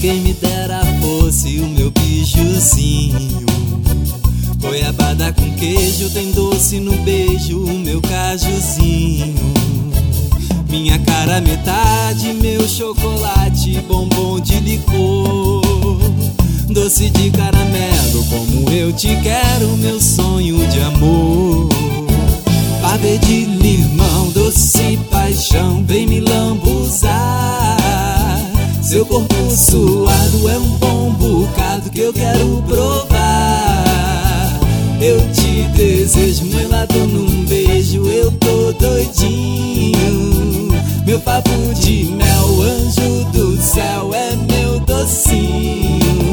quem me dera fosse o meu bijuzinho. Goiabada com queijo, tem doce no beijo, o meu cajuzinho. Minha cara metade, meu chocolate, bombom de licor. Doce de caramelo, como eu te quero, meu sonho de amor. Pavê de limão, doce paixão, vem me lambuzar. Seu corpo suado é um bom bocado que eu quero provar. Eu te desejo melado num beijo, eu tô doidinho. Meu papo de mel, anjo do céu, é meu docinho.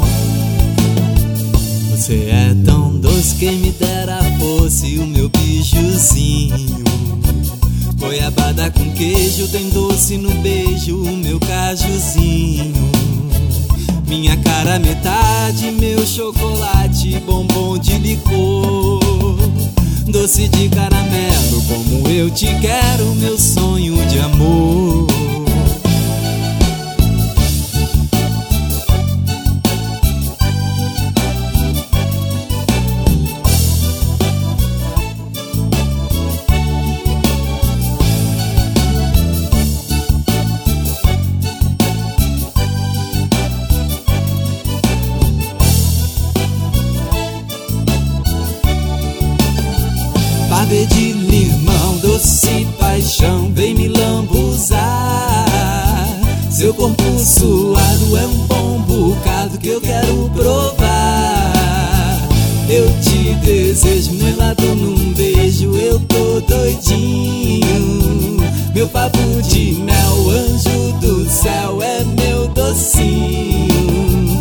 Você é tão doce, quem me dera fosse o meu bijuzinho. Goiabada com queijo, tem doce no beijo, o meu cajuzinho. Minha cara metade, meu chocolate, bombom de licor. Doce de caramelo, como eu te quero, meu sonho de amor. Pavê de limão, doce paixão, vem me lambuzar. Seu corpo suado é um bom bocado que eu quero provar. Eu te desejo melado num beijo, eu tô doidinho. Meu papo de mel, anjo do céu, é meu docinho.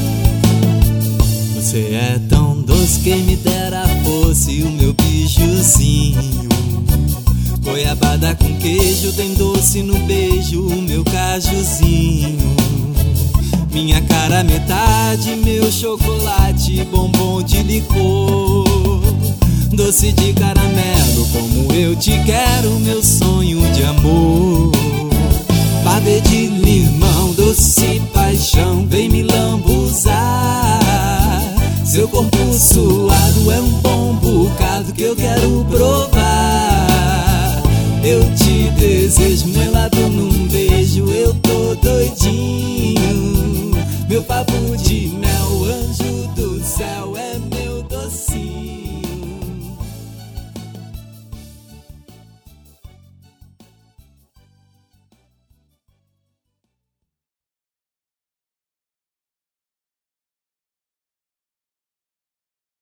Você é tão doce, quem me dera fosse o meu bijuzinho. Goiabada com queijo, tem doce no beijo, o meu cajuzinho. Minha cara metade, meu chocolate, bombom de licor. Doce de caramelo, como eu te quero, meu sonho de amor. Pavê de limão, doce paixão, vem me lambuzar. Seu corpo suado é um bom bocado que eu quero provar. Eu te